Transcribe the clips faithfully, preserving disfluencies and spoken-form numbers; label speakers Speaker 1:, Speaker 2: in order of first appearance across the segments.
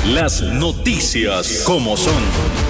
Speaker 1: Las noticias como son.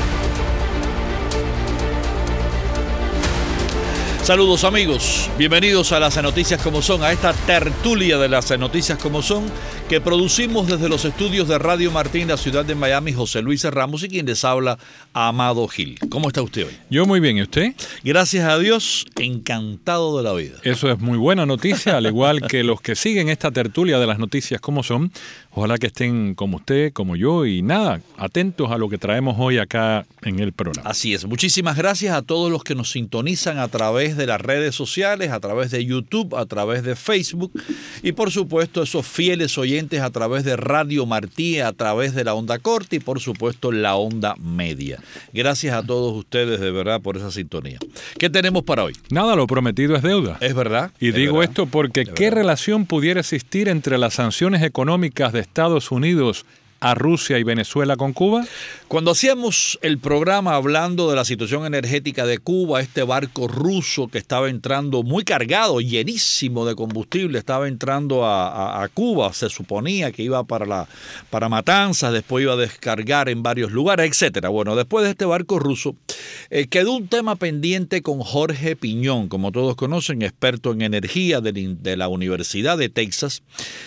Speaker 1: Saludos amigos, bienvenidos a las noticias como son, a esta tertulia de las noticias como son que producimos desde los estudios de Radio Martín, la ciudad de Miami, José Luis Ramos y quien les habla, Amado Gil. ¿Cómo está usted hoy?
Speaker 2: Yo muy bien, ¿y usted?
Speaker 1: Gracias a Dios, encantado de la vida.
Speaker 2: Eso es muy buena noticia, al igual que los que siguen esta tertulia de las noticias como son. Ojalá que estén como usted, como yo y nada, atentos a lo que traemos hoy acá en el programa.
Speaker 1: Así es, muchísimas gracias a todos los que nos sintonizan a través de las redes sociales, a través de YouTube, a través de Facebook y por supuesto esos fieles oyentes a través de Radio Martí, a través de la onda corta y por supuesto la onda media. Gracias a todos ustedes de verdad por esa sintonía. ¿Qué tenemos para hoy?
Speaker 2: Nada, lo prometido es deuda.
Speaker 1: Es verdad.
Speaker 2: Y
Speaker 1: es
Speaker 2: digo
Speaker 1: verdad,
Speaker 2: esto porque ¿qué verdad. relación pudiera existir entre las sanciones económicas de Estados Unidos a Rusia y Venezuela con Cuba?
Speaker 1: Cuando hacíamos el programa hablando de la situación energética de Cuba, este barco ruso que estaba entrando muy cargado, llenísimo de combustible, estaba entrando a, a, a Cuba, se suponía que iba para, la, para Matanzas, después iba a descargar en varios lugares, etcétera. Bueno, después de este barco ruso, eh, quedó un tema pendiente con Jorge Piñón, como todos conocen, experto en energía de, de la Universidad de Texas,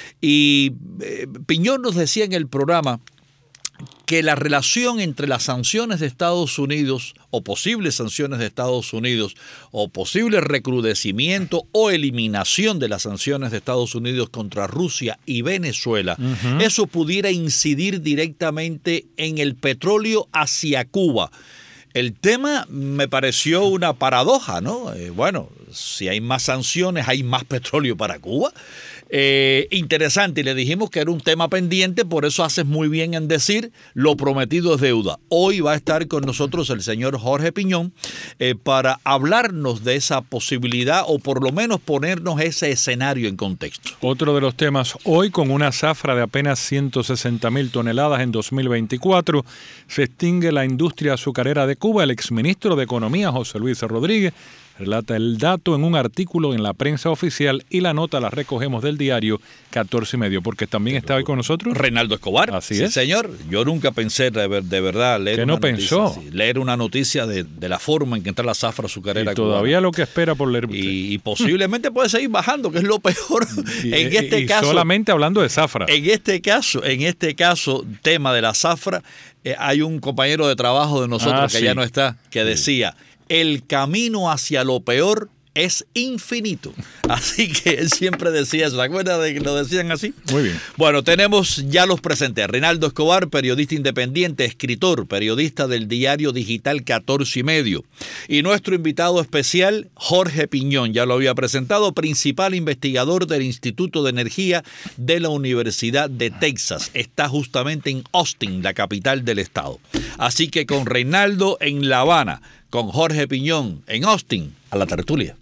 Speaker 1: y eh, Piñón nos decía en el programa que la relación entre las sanciones de Estados Unidos o posibles sanciones de Estados Unidos o posible recrudecimiento o eliminación de las sanciones de Estados Unidos contra Rusia y Venezuela, uh-huh. eso pudiera incidir directamente en el petróleo hacia Cuba. El tema me pareció una paradoja, ¿no? Eh, bueno, si hay más sanciones, hay más petróleo para Cuba. Eh, interesante, y le dijimos que era un tema pendiente, por eso haces muy bien en decir lo prometido es deuda. Hoy va a estar con nosotros el señor Jorge Piñón eh, para hablarnos de esa posibilidad o por lo menos ponernos ese escenario en contexto.
Speaker 2: Otro de los temas hoy, con una zafra de apenas ciento sesenta mil toneladas en dos mil veinticuatro, se extingue la industria azucarera de Cuba. El exministro de Economía, José Luis Rodríguez, relata el dato en un artículo en la prensa oficial y la nota la recogemos del diario catorce y medio, porque también está hoy con nosotros
Speaker 1: Reinaldo Escobar.
Speaker 2: Así
Speaker 1: sí,
Speaker 2: es.
Speaker 1: Señor, yo nunca pensé de, ver, de verdad leer
Speaker 2: ¿Qué
Speaker 1: una
Speaker 2: no
Speaker 1: noticia,
Speaker 2: pensó?
Speaker 1: Sí, leer una noticia de, de la forma en que entra la zafra azucarera
Speaker 2: y todavía
Speaker 1: cubana.
Speaker 2: Lo que espera por leer usted.
Speaker 1: Y, y posiblemente puede seguir bajando, que es lo peor
Speaker 2: y,
Speaker 1: en este
Speaker 2: y
Speaker 1: caso.
Speaker 2: Solamente hablando de zafra.
Speaker 1: En este caso, en este caso, tema de la zafra, eh, hay un compañero de trabajo de nosotros
Speaker 2: ah,
Speaker 1: que
Speaker 2: sí.
Speaker 1: ya no está, que sí. decía, el camino hacia lo peor es infinito. Así que él siempre decía eso. ¿Se acuerda de que lo decían así?
Speaker 2: Muy bien.
Speaker 1: Bueno, tenemos, ya los presenté. Reinaldo Escobar, periodista independiente, escritor, periodista del diario digital catorce y medio. Y nuestro invitado especial, Jorge Piñón, ya lo había presentado, principal investigador del Instituto de Energía de la Universidad de Texas. Está justamente en Austin, la capital del estado. Así que con Reinaldo en La Habana, con Jorge Piñón en Austin, a la tertulia.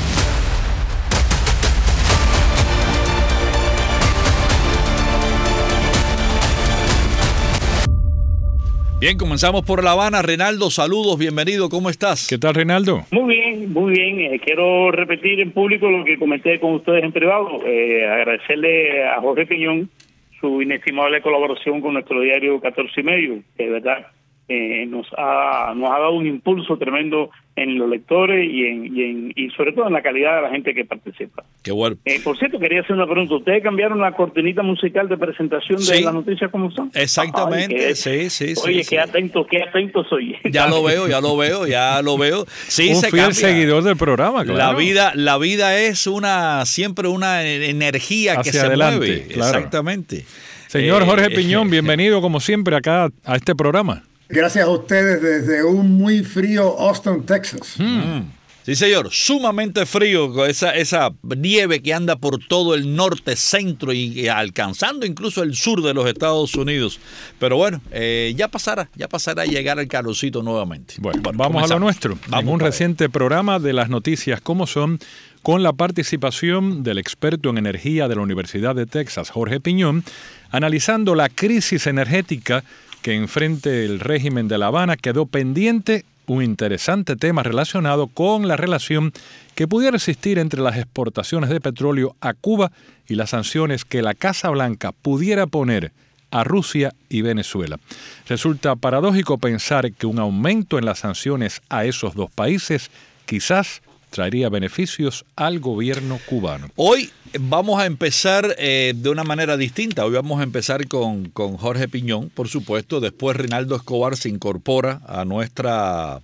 Speaker 1: Bien, comenzamos por La Habana. Reinaldo, saludos, bienvenido, ¿cómo estás?
Speaker 2: ¿Qué tal, Reinaldo?
Speaker 3: Muy bien, muy bien. Eh, quiero repetir en público lo que comenté con ustedes en privado. Eh, agradecerle a Jorge Piñón su inestimable colaboración con nuestro diario catorce y medio, que de verdad eh, nos ha nos ha dado un impulso tremendo en los lectores y en, y en y sobre todo en la calidad de la gente que participa.
Speaker 1: Qué bueno.
Speaker 3: Eh, por cierto, quería hacer una pregunta. ¿Ustedes cambiaron la cortinita musical de presentación de
Speaker 1: sí.
Speaker 3: las noticias como son?
Speaker 1: Exactamente,
Speaker 3: Ay, que,
Speaker 1: sí, sí, sí.
Speaker 3: Oye,
Speaker 1: sí,
Speaker 3: qué
Speaker 1: sí.
Speaker 3: atento, qué atento soy.
Speaker 1: Ya lo veo, ya lo veo, ya lo veo. Sí,
Speaker 2: un
Speaker 1: se
Speaker 2: fiel
Speaker 1: cambia.
Speaker 2: seguidor del programa, claro.
Speaker 1: La vida, la vida es una siempre una energía
Speaker 2: hacia
Speaker 1: que se
Speaker 2: adelante,
Speaker 1: mueve.
Speaker 2: Claro.
Speaker 1: Exactamente.
Speaker 2: Señor Jorge
Speaker 1: Eh,
Speaker 2: Piñón, bienvenido como siempre acá a este programa.
Speaker 4: Gracias a ustedes desde un muy frío Austin, Texas.
Speaker 1: Mm. Sí, señor, sumamente frío, con esa, esa nieve que anda por todo el norte, centro y, y alcanzando incluso el sur de los Estados Unidos. Pero bueno, eh, ya pasará, ya pasará a llegar el calorcito nuevamente.
Speaker 2: Bueno,
Speaker 1: bueno
Speaker 2: vamos
Speaker 1: comenzamos.
Speaker 2: a lo nuestro.
Speaker 1: Vamos
Speaker 2: en un
Speaker 1: para
Speaker 2: reciente
Speaker 1: allá.
Speaker 2: programa de las noticias como son, con la participación del experto en energía de la Universidad de Texas, Jorge Piñón, analizando la crisis energética que enfrenta el régimen de La Habana, quedó pendiente un interesante tema relacionado con la relación que pudiera existir entre las exportaciones de petróleo a Cuba y las sanciones que la Casa Blanca pudiera poner a Rusia y Venezuela. Resulta paradójico pensar que un aumento en las sanciones a esos dos países quizás traería beneficios al gobierno cubano.
Speaker 1: Hoy vamos a empezar eh, de una manera distinta. Hoy vamos a empezar con, con Jorge Piñón, por supuesto. Después Reinaldo Escobar se incorpora a nuestra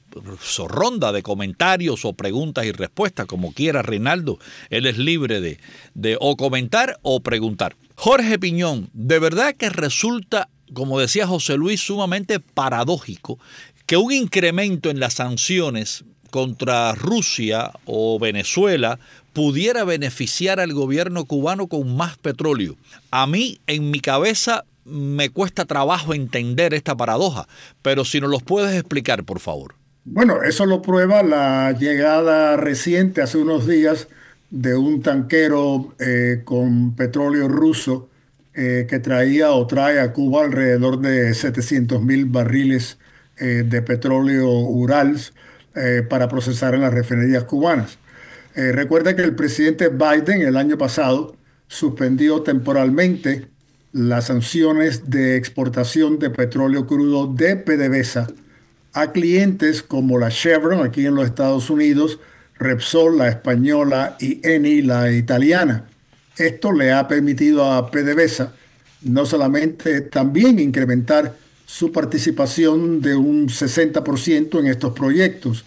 Speaker 1: ronda de comentarios o preguntas y respuestas, como quiera Reinaldo. Él es libre de, de o comentar o preguntar. Jorge Piñón, ¿de verdad que resulta, como decía José Luis, sumamente paradójico que un incremento en las sanciones contra Rusia o Venezuela pudiera beneficiar al gobierno cubano con más petróleo? A mí, en mi cabeza, me cuesta trabajo entender esta paradoja, pero si nos los puedes explicar, por favor.
Speaker 4: Bueno, eso lo prueba la llegada reciente, hace unos días, de un tanquero eh, con petróleo ruso eh, que traía o trae a Cuba alrededor de setecientos mil barriles eh, de petróleo Urals eh, para procesar en las refinerías cubanas. Eh, recuerda que el presidente Biden el año pasado suspendió temporalmente las sanciones de exportación de petróleo crudo de PDVSA a clientes como la Chevron aquí en los Estados Unidos, Repsol, la española, y Eni, la italiana. Esto le ha permitido a PDVSA no solamente también incrementar su participación de un sesenta por ciento en estos proyectos.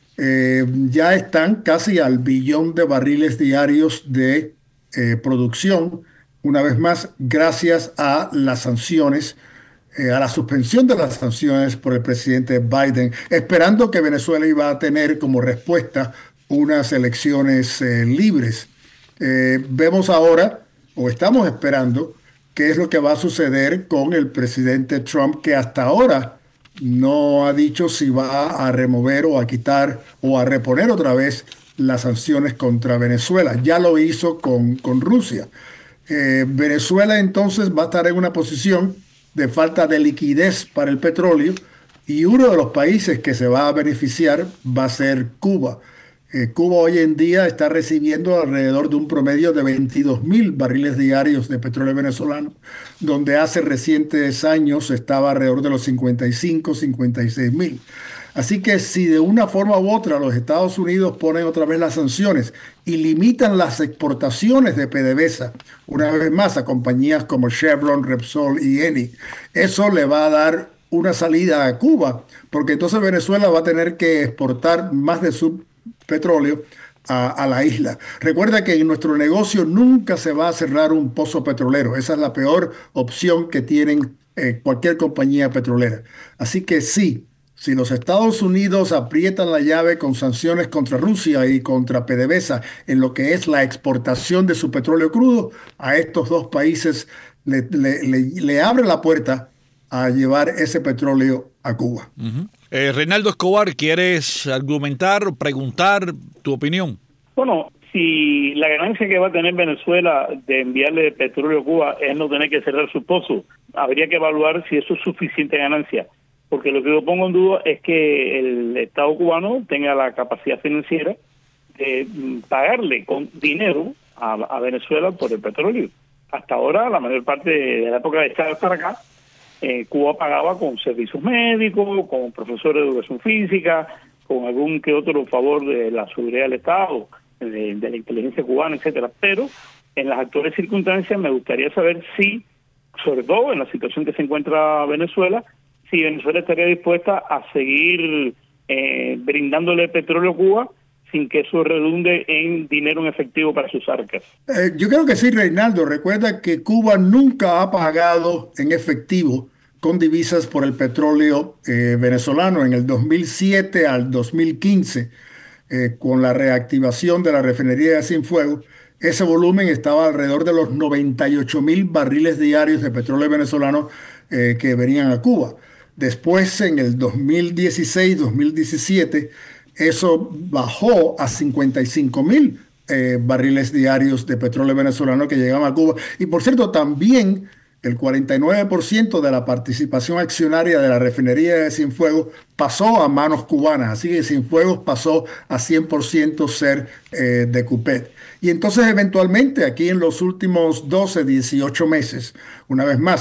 Speaker 4: Eh, ya están casi al billón de barriles diarios de eh, producción, una vez más, gracias a las sanciones, eh, a la suspensión de las sanciones por el presidente Biden, esperando que Venezuela iba a tener como respuesta unas elecciones eh, libres. Eh, vemos ahora, o estamos esperando, qué es lo que va a suceder con el presidente Trump, que hasta ahora no ha dicho si va a remover o a quitar o a reponer otra vez las sanciones contra Venezuela. Ya lo hizo con, con Rusia. Eh, Venezuela entonces va a estar en una posición de falta de liquidez para el petróleo, y uno de los países que se va a beneficiar va a ser Cuba. Eh, Cuba hoy en día está recibiendo alrededor de un promedio de veintidós mil barriles diarios de petróleo venezolano, donde hace recientes años estaba alrededor de los cincuenta y cinco, cincuenta y seis mil. Así que si de una forma u otra los Estados Unidos ponen otra vez las sanciones y limitan las exportaciones de PDVSA, una vez más a compañías como Chevron, Repsol y Eni, eso le va a dar una salida a Cuba, porque entonces Venezuela va a tener que exportar más de su petróleo a, a la isla. Recuerda que en nuestro negocio nunca se va a cerrar un pozo petrolero. Esa es la peor opción que tienen eh, cualquier compañía petrolera. Así que sí, si los Estados Unidos aprietan la llave con sanciones contra Rusia y contra PDVSA en lo que es la exportación de su petróleo crudo, a estos dos países le, le, le, le abre la puerta a llevar ese petróleo a Cuba.
Speaker 1: Uh-huh. eh, Reinaldo Escobar, ¿quieres argumentar o preguntar tu opinión?
Speaker 3: Bueno, si la ganancia que va a tener Venezuela de enviarle petróleo a Cuba es no tener que cerrar su pozo, habría que evaluar si eso es suficiente ganancia, porque lo que yo pongo en duda es que el Estado cubano tenga la capacidad financiera de pagarle con dinero a, a Venezuela por el petróleo. Hasta ahora, la mayor parte de la época de Chávez para acá, Eh, Cuba pagaba con servicios médicos, con profesores de educación física, con algún que otro favor de la seguridad del Estado, de, de la inteligencia cubana, etcétera. Pero en las actuales circunstancias me gustaría saber si, sobre todo en la situación que se encuentra Venezuela, si Venezuela estaría dispuesta a seguir eh, brindándole petróleo a Cuba sin que eso redunde en dinero en efectivo para sus arcas.
Speaker 4: Eh, yo creo que sí, Reinaldo. Recuerda que Cuba nunca ha pagado en efectivo con divisas por el petróleo eh, venezolano. En el dos mil siete al dos mil quince, eh, con la reactivación de la refinería de Cienfuegos, ese volumen estaba alrededor de los noventa y ocho mil barriles diarios de petróleo venezolano eh, que venían a Cuba. Después, en el dos mil dieciséis, dos mil diecisiete, eso bajó a cincuenta y cinco mil eh, barriles diarios de petróleo venezolano que llegaban a Cuba. Y por cierto, también el cuarenta y nueve por ciento de la participación accionaria de la refinería de Cienfuegos pasó a manos cubanas. Así que Cienfuegos pasó a cien por ciento ser eh, de Cupet. Y entonces eventualmente aquí en los últimos doce, dieciocho meses, una vez más,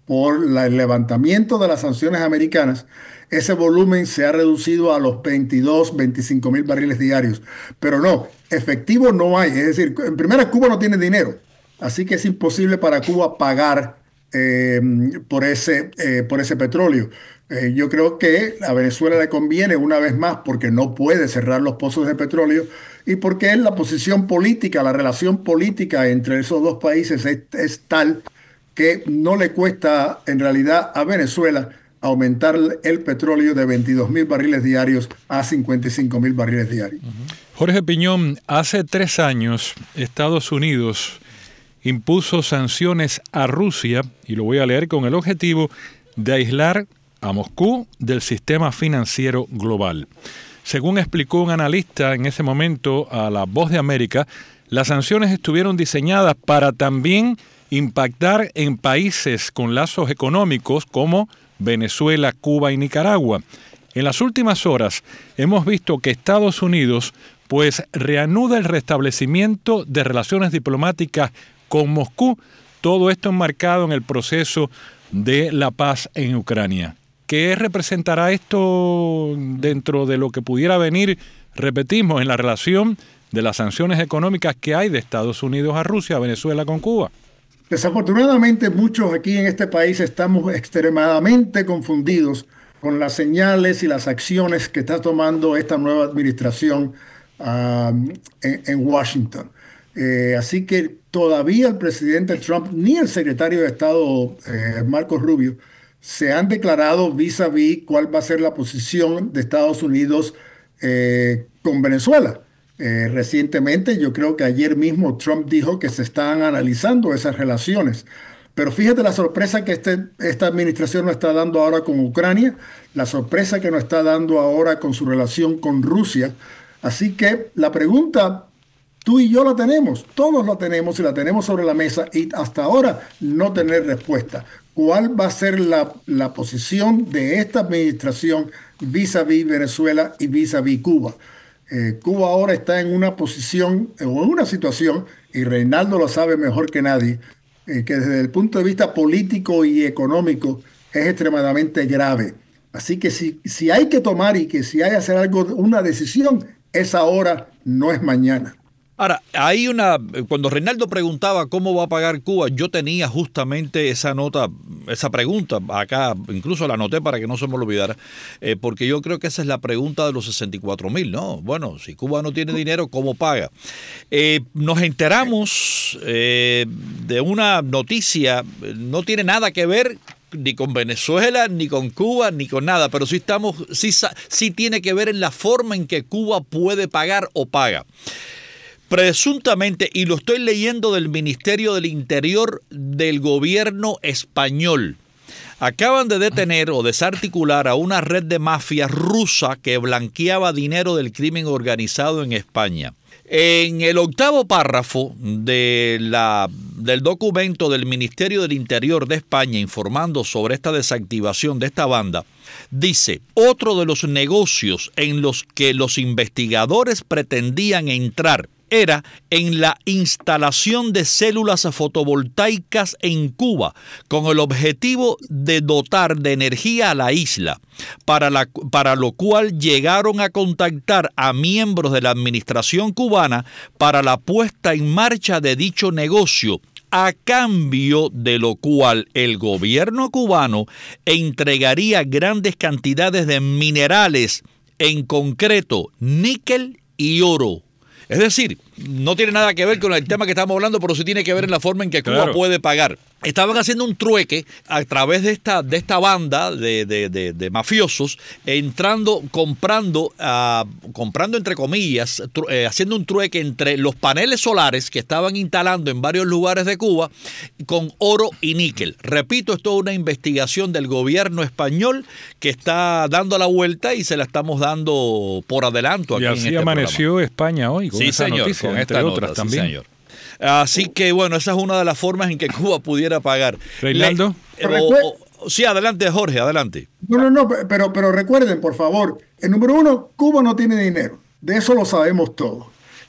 Speaker 4: por la- el levantamiento de las sanciones americanas, ese volumen se ha reducido a los veintidós, veinticinco mil barriles diarios. Pero no, efectivo no hay. Es decir, en primera, Cuba no tiene dinero, así que es imposible para Cuba pagar eh, por ese, eh, por ese petróleo. Eh, yo creo que a Venezuela le conviene una vez más porque no puede cerrar los pozos de petróleo y porque es la posición política, la relación política entre esos dos países es, es tal que no le cuesta en realidad a Venezuela aumentar el petróleo de veintidós mil barriles diarios a cincuenta y cinco mil barriles diarios.
Speaker 2: Jorge Piñón, hace tres años Estados Unidos impuso sanciones a Rusia, y lo voy a leer con el objetivo de aislar a Moscú del sistema financiero global. Según explicó un analista en ese momento a La Voz de América, las sanciones estuvieron diseñadas para también impactar en países con lazos económicos como Venezuela, Cuba y Nicaragua. En las últimas horas hemos visto que Estados Unidos pues reanuda el restablecimiento de relaciones diplomáticas con Moscú, todo esto enmarcado en el proceso de la paz en Ucrania. ¿Qué representará esto dentro de lo que pudiera venir, repetimos, en la relación de las sanciones económicas que hay de Estados Unidos a Rusia, a Venezuela con Cuba?
Speaker 4: Desafortunadamente, muchos aquí en este país estamos extremadamente confundidos con las señales y las acciones que está tomando esta nueva administración um, en, en Washington. Eh, así que todavía el presidente Trump ni el secretario de Estado eh, Marco Rubio se han declarado vis a vis cuál va a ser la posición de Estados Unidos eh, con Venezuela. Eh, recientemente, yo creo que ayer mismo Trump dijo que se están analizando esas relaciones. Pero fíjate la sorpresa que este, esta administración nos está dando ahora con Ucrania, la sorpresa que nos está dando ahora con su relación con Rusia. Así que la pregunta, tú y yo la tenemos, todos la tenemos y la tenemos sobre la mesa y hasta ahora no tener respuesta. ¿Cuál va a ser la, la posición de esta administración vis a vis Venezuela y vis a vis Cuba? Eh, Cuba ahora está en una posición o en una situación, y Reinaldo lo sabe mejor que nadie, eh, que desde el punto de vista político y económico es extremadamente grave. Así que si, si hay que tomar y que si hay que hacer algo, una decisión, es ahora, no es mañana.
Speaker 1: Ahora, hay una, cuando Reinaldo preguntaba cómo va a pagar Cuba, yo tenía justamente esa nota, esa pregunta, acá incluso la anoté para que no se me lo olvidara, eh, porque yo creo que esa es la pregunta de los sesenta y cuatro mil, ¿no? Bueno, si Cuba no tiene dinero, ¿cómo paga? Eh, nos enteramos eh, de una noticia, no tiene nada que ver ni con Venezuela, ni con Cuba, ni con nada, pero sí estamos, sí, sí tiene que ver en la forma en que Cuba puede pagar o paga. Presuntamente, y lo estoy leyendo del Ministerio del Interior del gobierno español, acaban de detener o desarticular a una red de mafia rusa que blanqueaba dinero del crimen organizado en España. En el octavo párrafo de la, del documento del Ministerio del Interior de España informando sobre esta desactivación de esta banda, dice: otro de los negocios en los que los investigadores pretendían entrar era en la instalación de células fotovoltaicas en Cuba, con el objetivo de dotar de energía a la isla, para, la, para lo cual llegaron a contactar a miembros de la administración cubana para la puesta en marcha de dicho negocio, a cambio de lo cual el gobierno cubano entregaría grandes cantidades de minerales, en concreto níquel y oro. Es decir, no tiene nada que ver con el tema que estamos hablando, pero sí tiene que ver en la forma en que Cuba claro. puede pagar. Estaban haciendo un trueque a través de esta, de esta banda de, de, de, de mafiosos, entrando, comprando, uh, comprando entre comillas, tru, eh, haciendo un trueque entre los paneles solares que estaban instalando en varios lugares de Cuba con oro y níquel. Repito, esto es una investigación del gobierno español que está dando la vuelta y se la estamos dando por adelanto aquí
Speaker 2: y así
Speaker 1: en este
Speaker 2: amaneció
Speaker 1: programa.
Speaker 2: España hoy con
Speaker 1: sí,
Speaker 2: esa
Speaker 1: señor,
Speaker 2: noticia,
Speaker 1: con
Speaker 2: entre
Speaker 1: esta
Speaker 2: otras
Speaker 1: nota,
Speaker 2: también.
Speaker 1: Sí, señor. Así que, bueno, esa es una de las formas en que Cuba pudiera pagar.
Speaker 2: Reinaldo.
Speaker 1: Le, o, o, sí, adelante, Jorge, adelante.
Speaker 4: No, no, no, pero, pero recuerden, por favor, el número uno, Cuba no tiene dinero. De eso lo sabemos todos.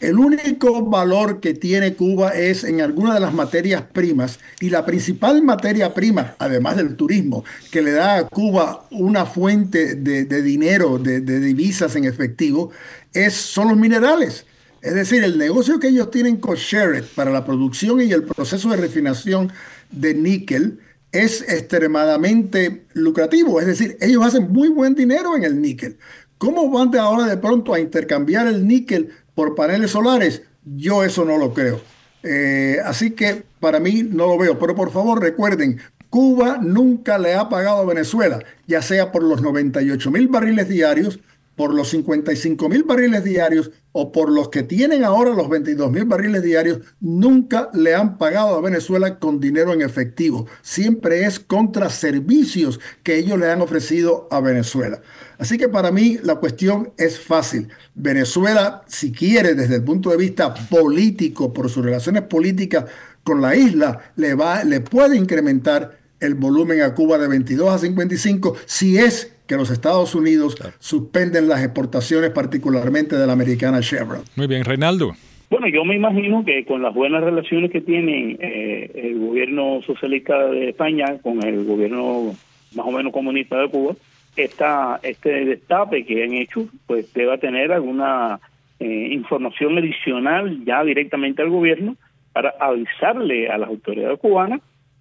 Speaker 4: El único valor que tiene Cuba es en alguna de las materias primas, y la principal materia prima, además del turismo, que le da a Cuba una fuente de, de dinero, de, de divisas en efectivo, es, son los minerales. Es decir, el negocio que ellos tienen con Sherritt para la producción y el proceso de refinación de níquel es extremadamente lucrativo. Es decir, ellos hacen muy buen dinero en el níquel. ¿Cómo van de ahora de pronto a intercambiar el níquel por paneles solares? Yo eso no lo creo. Eh, así que para mí no lo veo. Pero por favor recuerden, Cuba nunca le ha pagado a Venezuela, ya sea por los noventa y ocho mil barriles diarios, por los cincuenta y cinco mil barriles diarios o por los que tienen ahora los veintidós mil barriles diarios. Nunca le han pagado a Venezuela con dinero en efectivo. Siempre es contra servicios que ellos le han ofrecido a Venezuela. Así que para mí la cuestión es fácil. Venezuela, si quiere desde el punto de vista político, por sus relaciones políticas con la isla, le, va, le puede incrementar el volumen a Cuba de veintidós a cincuenta y cinco si es que los Estados Unidos claro. suspenden las exportaciones, particularmente de la americana Chevron.
Speaker 2: Muy bien, Reinaldo.
Speaker 3: Bueno, yo me imagino que con las buenas relaciones que tiene eh, el gobierno socialista de España con el gobierno más o menos comunista de Cuba, esta, este destape que han hecho, pues deba tener alguna eh, información adicional ya directamente al gobierno para avisarle a las autoridades cubanas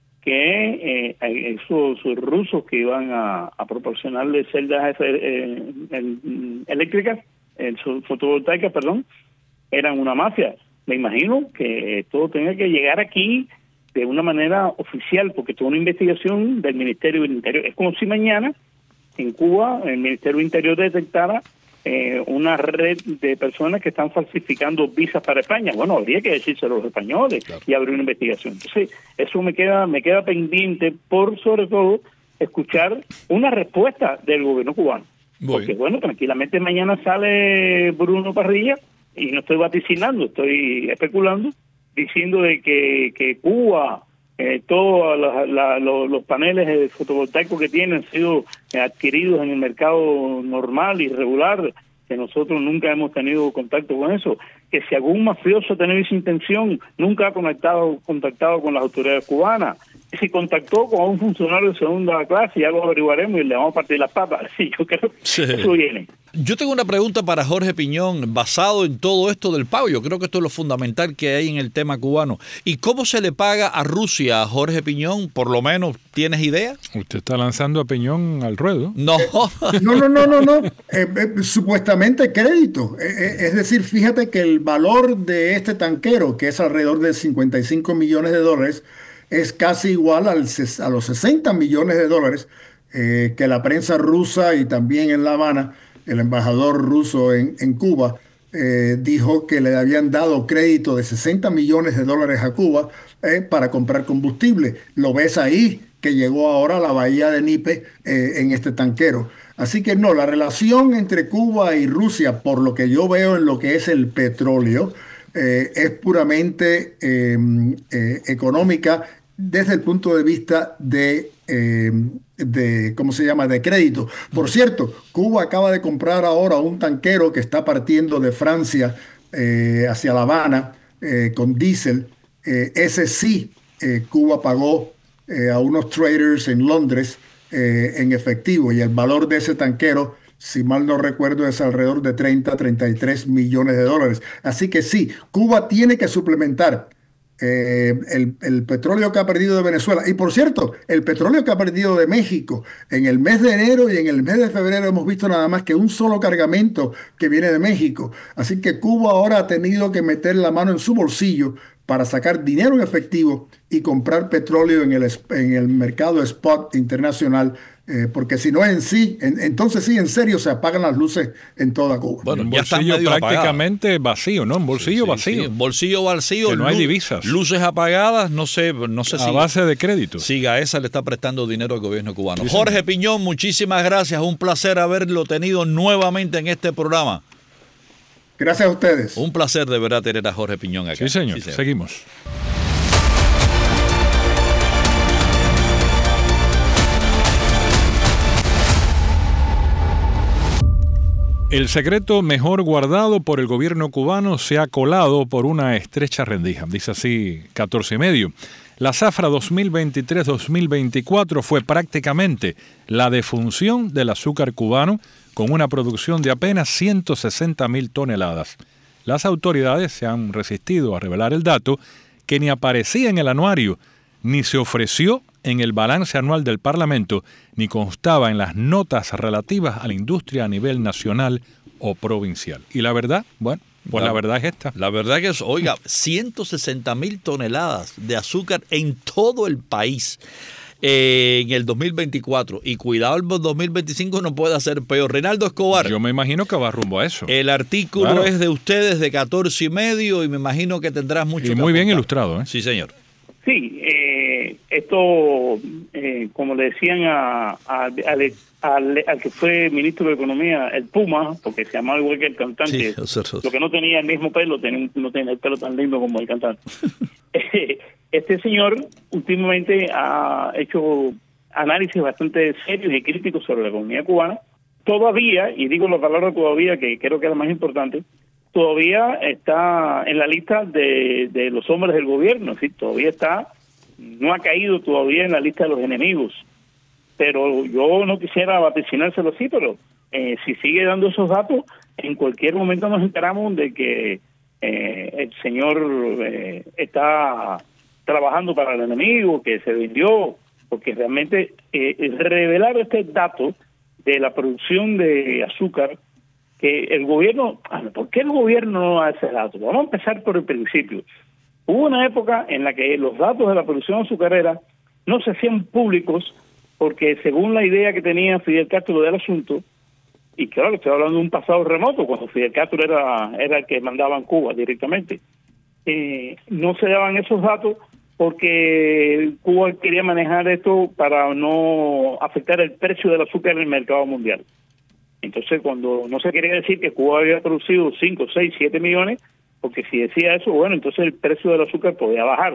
Speaker 3: que eh, esos, esos rusos que iban a, a proporcionarle celdas eh, eh, eléctricas, eh, fotovoltaicas, perdón, eran una mafia. Me imagino que todo tenga que llegar aquí de una manera oficial, porque toda una investigación del Ministerio del Interior. Es como si mañana en Cuba el Ministerio del Interior detectara eh, una red de personas que están falsificando visas para España. Bueno, habría que decírselo a los españoles claro. y abrir una investigación. Entonces, eso me queda me queda pendiente por, sobre todo, escuchar una respuesta del gobierno cubano. Voy. Porque, bueno, tranquilamente mañana sale Bruno Parrilla, y no estoy vaticinando, estoy especulando, diciendo de que, que Cuba, eh, todos la, la, los, los paneles fotovoltaicos que tienen han sido adquiridos en el mercado normal y regular, que nosotros nunca hemos tenido contacto con eso, que si algún mafioso ha tenido esa intención, nunca ha contactado, contactado con las autoridades cubanas, y si contactó con un funcionario de segunda clase, ya lo averiguaremos y le vamos a partir las papas. Sí, yo creo que sí. eso viene.
Speaker 1: Yo tengo una pregunta para Jorge Piñón, basado en todo esto del pago. Yo creo que esto es lo fundamental que hay en el tema cubano. ¿Y cómo se le paga a Rusia, Jorge Piñón? Por lo menos, ¿tienes idea?
Speaker 2: Usted está lanzando a Piñón al ruedo.
Speaker 1: No.
Speaker 4: No, no, no, no, no. Eh, eh, supuestamente crédito. Eh, eh, es decir, fíjate que el valor de este tanquero, que es alrededor de cincuenta y cinco millones de dólares, es casi igual al, a los sesenta millones de dólares eh, que la prensa rusa y también en La Habana, el embajador ruso en, en Cuba, eh, dijo que le habían dado crédito de sesenta millones de dólares a Cuba eh, para comprar combustible. Lo ves ahí, que llegó ahora a la bahía de Nipe eh, en este tanquero. Así que no, la relación entre Cuba y Rusia, por lo que yo veo en lo que es el petróleo, eh, es puramente eh, eh, económica desde el punto de vista de, eh, de, ¿cómo se llama?, de crédito. Por cierto, Cuba acaba de comprar ahora un tanquero que está partiendo de Francia eh, hacia La Habana eh, con diésel. Eh, ese sí, eh, Cuba pagó eh, a unos traders en Londres eh, en efectivo, y el valor de ese tanquero, si mal no recuerdo, es alrededor de treinta, treinta y tres millones de dólares. Así que sí, Cuba tiene que suplementar Eh, el, el petróleo que ha perdido de Venezuela, y por cierto, el petróleo que ha perdido de México. En el mes de enero y en el mes de febrero hemos visto nada más que un solo cargamento que viene de México. Así que Cuba ahora ha tenido que meter la mano en su bolsillo para sacar dinero en efectivo y comprar petróleo en el, en el mercado spot internacional, eh, porque si no en sí, en, entonces sí, en serio, se apagan las luces en toda Cuba.
Speaker 2: Bueno, un bolsillo prácticamente apagado. Vacío, ¿no? Un bolsillo sí, sí, vacío.
Speaker 1: Sí, bolsillo vacío.
Speaker 2: Que no hay divisas.
Speaker 1: Luces apagadas, no sé, no sé
Speaker 2: a
Speaker 1: si...
Speaker 2: A base de crédito.
Speaker 1: Si Gaesa le está prestando dinero al gobierno cubano. Sí, Jorge sí. Piñón, muchísimas gracias. Un placer haberlo tenido nuevamente en este programa.
Speaker 4: Gracias a ustedes.
Speaker 1: Un placer de verdad tener a Jorge Piñón acá.
Speaker 2: Sí, señor. Sí, señor. Seguimos. El secreto mejor guardado por el gobierno cubano se ha colado por una estrecha rendija, dice así catorce y medio. La zafra dos mil veintitrés dos mil veinticuatro fue prácticamente la defunción del azúcar cubano con una producción de apenas ciento sesenta mil toneladas. Las autoridades se han resistido a revelar el dato que ni aparecía en el anuario, ni se ofreció en el balance anual del Parlamento, ni constaba en las notas relativas a la industria a nivel nacional o provincial. Y la verdad, bueno, pues la, la verdad es esta.
Speaker 1: La verdad que es, oiga, ciento sesenta mil toneladas de azúcar en todo el país eh, en el dos mil veinticuatro. Y cuidado, el dos mil veinticinco no puede ser peor. Reinaldo Escobar.
Speaker 2: Yo me imagino que va rumbo a eso.
Speaker 1: El artículo claro. es de ustedes de catorce y medio y me imagino que tendrás mucho
Speaker 2: y
Speaker 1: que
Speaker 2: muy bien
Speaker 1: apuntar.
Speaker 2: Ilustrado, ¿eh?
Speaker 1: Sí, señor.
Speaker 3: Sí, eh, esto, eh, como le decían a, a, al, al, al que fue ministro de Economía, el Puma, porque se llamaba igual que el cantante, sí, lo que no tenía el mismo pelo, tenía, no tenía el pelo tan lindo como el cantante. Este señor últimamente ha hecho análisis bastante serios y críticos sobre la economía cubana. Todavía, y digo la palabra todavía, que creo que es la más importante, todavía está en la lista de, de los hombres del gobierno, ¿sí? Todavía está, no ha caído todavía en la lista de los enemigos. Pero yo no quisiera vaticinárselo así, pero eh, si sigue dando esos datos, en cualquier momento nos enteramos de que eh, el señor eh, está trabajando para el enemigo, que se vendió, porque realmente eh, revelar este dato de la producción de azúcar, que el gobierno, ¿por qué el gobierno no hace datos? Vamos a empezar por el principio. Hubo una época en la que los datos de la producción azucarera no se hacían públicos porque según la idea que tenía Fidel Castro del asunto, y claro, estoy hablando de un pasado remoto, cuando Fidel Castro era, era el que mandaba en Cuba directamente, eh, no se daban esos datos porque Cuba quería manejar esto para no afectar el precio del azúcar en el mercado mundial. Entonces, cuando no se quería decir que Cuba había producido cinco, seis, siete millones, porque si decía eso, bueno, entonces el precio del azúcar podía bajar.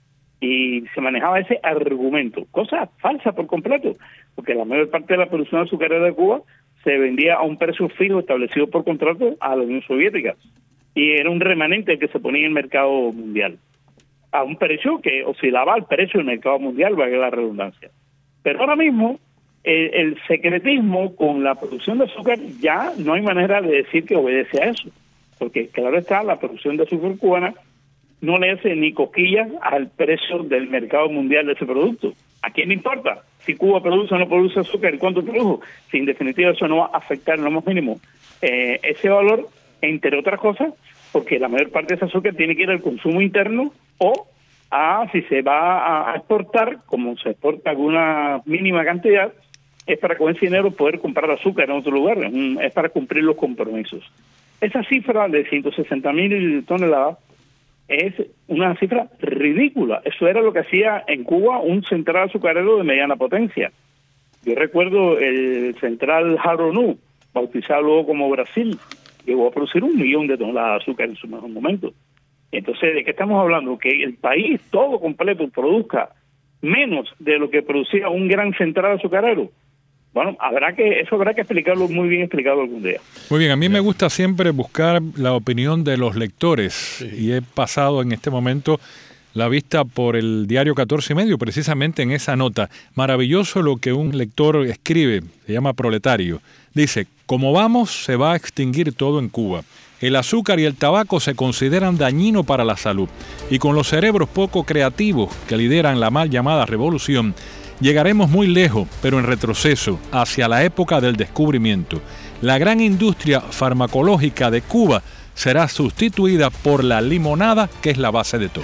Speaker 3: Y se manejaba ese argumento, cosa falsa por completo, porque la mayor parte de la producción azucarera de Cuba se vendía a un precio fijo establecido por contrato a la Unión Soviética. Y era un remanente que se ponía en el mercado mundial, a un precio que oscilaba al precio del mercado mundial, valga la redundancia. Pero ahora mismo, El, el secretismo con la producción de azúcar ya no hay manera de decir que obedece a eso, porque claro está, la producción de azúcar cubana no le hace ni cosquillas al precio del mercado mundial de ese producto. ¿A quién le importa si Cuba produce o no produce azúcar y cuánto produjo? Si en definitiva eso no va a afectar en lo más mínimo eh, ese valor, entre otras cosas, porque la mayor parte de ese azúcar tiene que ir al consumo interno o a, si se va a exportar, como se exporta alguna mínima cantidad, es para con ese dinero poder comprar azúcar en otro lugar, es para cumplir los compromisos. Esa cifra de ciento sesenta mil toneladas es una cifra ridícula. Eso era lo que hacía en Cuba un central azucarero de mediana potencia. Yo recuerdo el central Jaronú, bautizado luego como Brasil, llegó a producir un millón de toneladas de azúcar en su mejor momento. Entonces, ¿de qué estamos hablando? Que el país todo completo produzca menos de lo que producía un gran central azucarero. Bueno, habrá que eso habrá que explicarlo muy bien explicado algún día.
Speaker 2: Muy bien, a mí me gusta siempre buscar la opinión de los lectores, sí. Y he pasado en este momento la vista por el diario catorce y medio, precisamente en esa nota. Maravilloso lo que un lector escribe, se llama Proletario. Dice, como vamos, se va a extinguir todo en Cuba. El azúcar y el tabaco se consideran dañinos para la salud, y con los cerebros poco creativos que lideran la mal llamada revolución, llegaremos muy lejos, pero en retroceso, hacia la época del descubrimiento. La gran industria farmacológica de Cuba será sustituida por la limonada, que es la base de todo.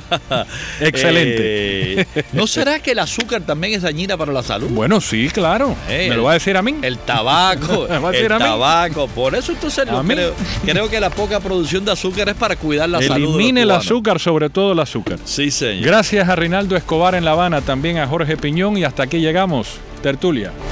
Speaker 2: Excelente.
Speaker 1: Eh, ¿No será que el azúcar también es dañina para la salud?
Speaker 2: Bueno, sí, claro. Eh, ¿Me lo va a decir a mí?
Speaker 1: El tabaco, el tabaco. Por eso entonces yo creo, creo que la poca producción de azúcar es para cuidar la
Speaker 2: Elimine
Speaker 1: salud.
Speaker 2: Elimine el azúcar, sobre todo el azúcar.
Speaker 1: Sí, señor.
Speaker 2: Gracias a Reinaldo Escobar en La Habana, también a Jorge Piñón, y hasta aquí llegamos. Tertulia.